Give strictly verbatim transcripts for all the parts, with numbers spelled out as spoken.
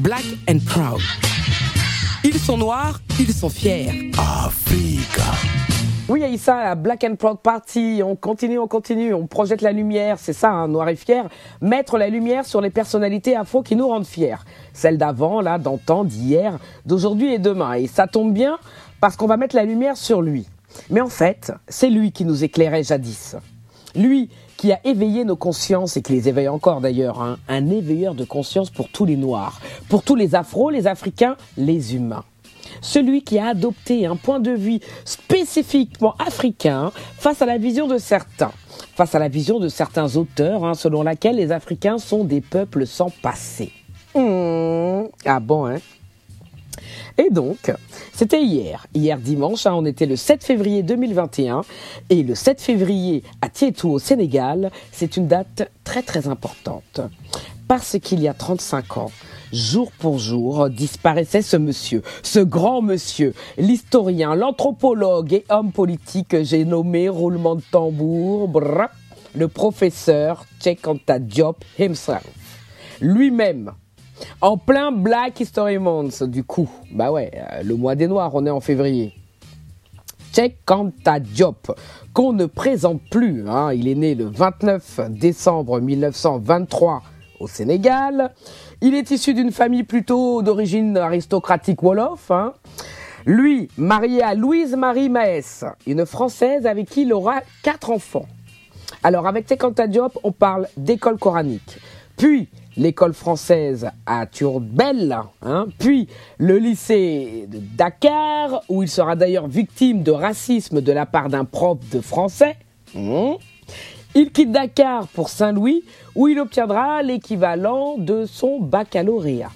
Black and Proud. Ils sont noirs, ils sont fiers. Africa. Oui, Aïssa, la Black and Proud Party, on continue, on continue, on projette la lumière, c'est ça, hein, noir et fier, mettre la lumière sur les personnalités afro qui nous rendent fiers. Celles d'avant, là, d'antan, d'hier, d'aujourd'hui et demain. Et ça tombe bien parce qu'on va mettre la lumière sur lui. Mais en fait, c'est lui qui nous éclairait jadis. Lui qui a éveillé nos consciences et qui les éveille encore d'ailleurs, hein, un éveilleur de conscience pour tous les noirs, pour tous les afros, les africains, les humains. Celui qui a adopté un point de vue spécifiquement africain face à la vision de certains, face à la vision de certains auteurs, hein, selon laquelle les Africains sont des peuples sans passé. Mmh. Ah bon, hein? Et donc, c'était hier, hier dimanche, hein, on était le sept février deux mille vingt et un, et le sept février à Tietou au Sénégal, c'est une date très très importante, parce qu'il y a trente-cinq ans, jour pour jour, disparaissait ce monsieur, ce grand monsieur, l'historien, l'anthropologue et homme politique que j'ai nommé, roulement de tambour, brrr, le professeur Cheikh Anta Diop himself, lui-même. En plein Black History Month, du coup. Bah ouais, le mois des Noirs, on est en février. Cheikh Anta Diop, qu'on ne présente plus. Hein. Il est né le vingt-neuf décembre mille neuf cent vingt-trois au Sénégal. Il est issu d'une famille plutôt d'origine aristocratique wolof. Hein. Lui, marié à Louise-Marie Maès, une Française avec qui il aura quatre enfants. Alors, avec Cheikh Anta Diop, on parle d'école coranique. Puis, l'école française à Turbel, hein, puis le lycée de Dakar, où il sera d'ailleurs victime de racisme de la part d'un prof de français. Mmh. Il quitte Dakar pour Saint-Louis, où il obtiendra l'équivalent de son baccalauréat.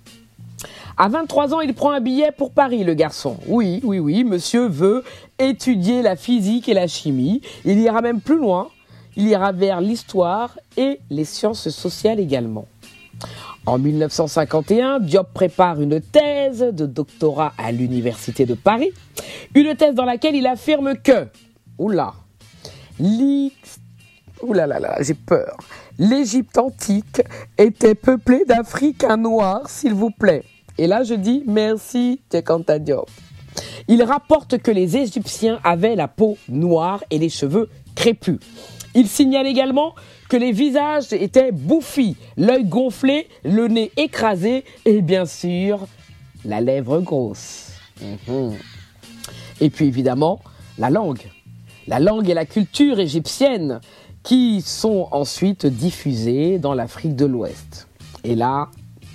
À vingt-trois ans, il prend un billet pour Paris, le garçon. Oui, oui, oui, monsieur veut étudier la physique et la chimie. Il ira même plus loin. Il ira vers l'histoire et les sciences sociales également. En mille neuf cent cinquante et un, Diop prépare une thèse de doctorat à l'Université de Paris. Une thèse dans laquelle il affirme que, oula, oula là là, j'ai peur, l'Égypte antique était peuplée d'Africains noirs, s'il vous plaît. Et là, je dis merci, Cheikh Anta Diop. Il rapporte que les Égyptiens avaient la peau noire et les cheveux crépus. Il signale également que les visages étaient bouffis, l'œil gonflé, le nez écrasé et bien sûr, la lèvre grosse. Mmh. Et puis évidemment, la langue. La langue et la culture égyptienne qui sont ensuite diffusées dans l'Afrique de l'Ouest. Et là,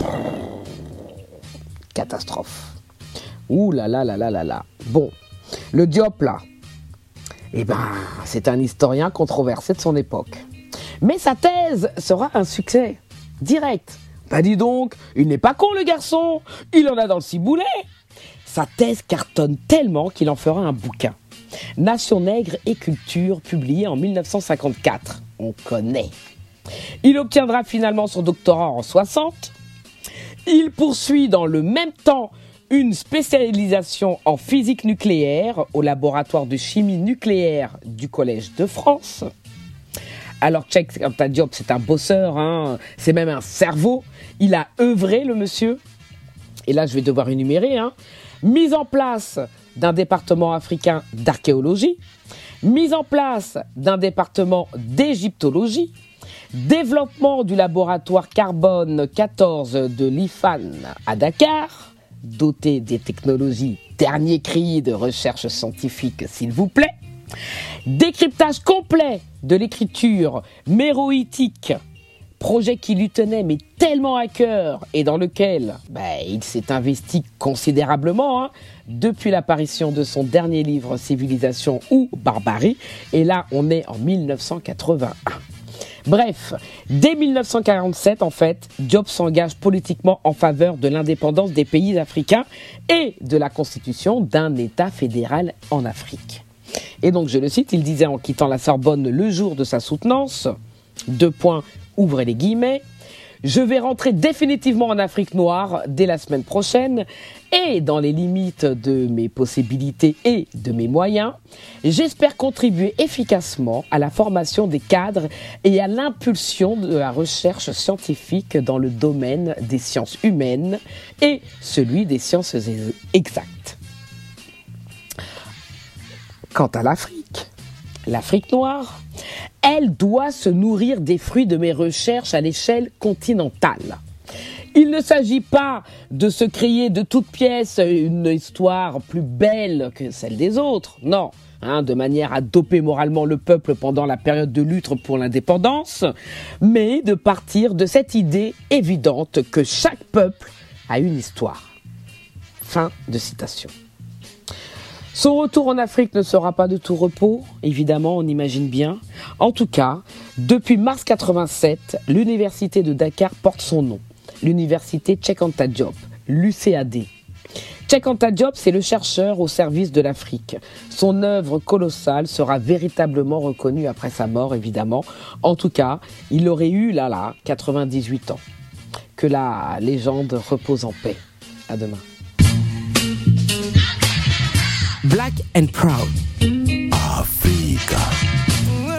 catastrophe. Ouh là là là là là là. Bon, le Diop là, eh ben, c'est un historien controversé de son époque. Mais sa thèse sera un succès direct. Bah dis donc, il n'est pas con le garçon, il en a dans le ciboulot. Sa thèse cartonne tellement qu'il en fera un bouquin. Nation nègre et culture, publié en mille neuf cent cinquante-quatre. On connaît. Il obtiendra finalement son doctorat en soixante. Il poursuit dans le même temps une spécialisation en physique nucléaire au laboratoire de chimie nucléaire du Collège de France. Alors Cheikh Anta Diop, c'est un bosseur, hein, c'est même un cerveau. Il a œuvré, le monsieur. Et là, je vais devoir énumérer. Hein. Mise en place d'un département africain d'archéologie. Mise en place d'un département d'égyptologie. Développement du laboratoire carbone quatorze de l'I F A N à Dakar. Doté des technologies dernier cri de recherche scientifique, s'il vous plaît. Décryptage complet de l'écriture méroïtique, projet qui lui tenait mais tellement à cœur et dans lequel bah, il s'est investi considérablement hein, depuis l'apparition de son dernier livre Civilisation ou Barbarie. Et là, on est en mille neuf cent quatre-vingt-un. Bref, dès mille neuf cent quarante-sept, en fait, Diop s'engage politiquement en faveur de l'indépendance des pays africains et de la constitution d'un État fédéral en Afrique. Et donc, je le cite, il disait en quittant la Sorbonne le jour de sa soutenance, deux points, ouvrez les guillemets, Je vais rentrer définitivement en Afrique noire dès la semaine prochaine et dans les limites de mes possibilités et de mes moyens, j'espère contribuer efficacement à la formation des cadres et à l'impulsion de la recherche scientifique dans le domaine des sciences humaines et celui des sciences exactes. Quant à l'Afrique, l'Afrique noire, elle doit se nourrir des fruits de mes recherches à l'échelle continentale. Il ne s'agit pas de se créer de toutes pièces une histoire plus belle que celle des autres, non, hein, de manière à doper moralement le peuple pendant la période de lutte pour l'indépendance, mais de partir de cette idée évidente que chaque peuple a une histoire. Fin de citation. Son retour en Afrique ne sera pas de tout repos, évidemment, on imagine bien. En tout cas, depuis mars quatre-vingt-sept, l'université de Dakar porte son nom. L'université Cheikh Anta Diop, l'U C A D. Cheikh Anta Diop, c'est le chercheur au service de l'Afrique. Son œuvre colossale sera véritablement reconnue après sa mort, évidemment. En tout cas, il aurait eu, là, là, quatre-vingt-dix-huit ans. Que la légende repose en paix. À demain. Black and Proud.